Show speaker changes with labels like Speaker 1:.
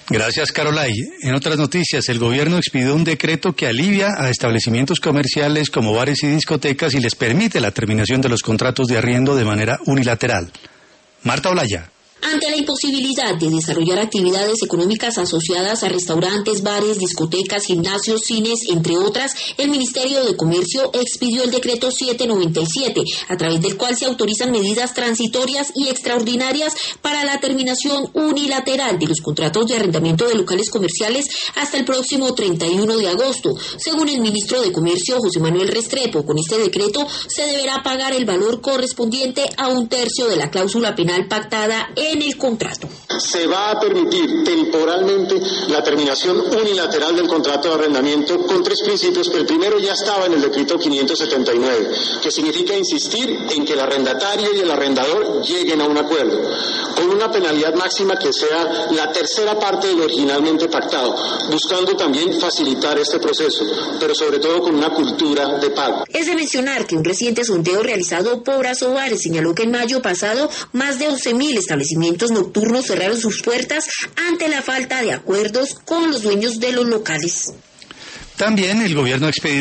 Speaker 1: Gracias, Carolay. En otras noticias, el gobierno expidió un decreto que alivia a establecimientos comerciales como bares y discotecas y les permite la terminación de los contratos de arriendo de manera unilateral. Marta Olaya.
Speaker 2: Ante la imposibilidad de desarrollar actividades económicas asociadas a restaurantes, bares, discotecas, gimnasios, cines, entre otras, el Ministerio de Comercio expidió el decreto 797, a través del cual se autorizan medidas transitorias y extraordinarias para la terminación unilateral de los contratos de arrendamiento de locales comerciales hasta el próximo 31 de agosto. Según el ministro de Comercio, José Manuel Restrepo, con este decreto se deberá pagar el valor correspondiente a 1/3 de la cláusula penal pactada en el contrato.
Speaker 3: Se va a permitir temporalmente la terminación unilateral del contrato de arrendamiento con 3 principios, que el primero ya estaba en el decreto 579, que significa insistir en que el arrendatario y el arrendador lleguen a un acuerdo, con una penalidad máxima que sea la tercera parte de lo originalmente pactado, buscando también facilitar este proceso, pero sobre todo con una cultura de pago.
Speaker 2: Es de mencionar que un reciente sondeo realizado por Asobares señaló que en mayo pasado más de 11.000 establecimientos nocturnos cerraron sus puertas ante la falta de acuerdos con los dueños de los locales.
Speaker 1: También el gobierno expedió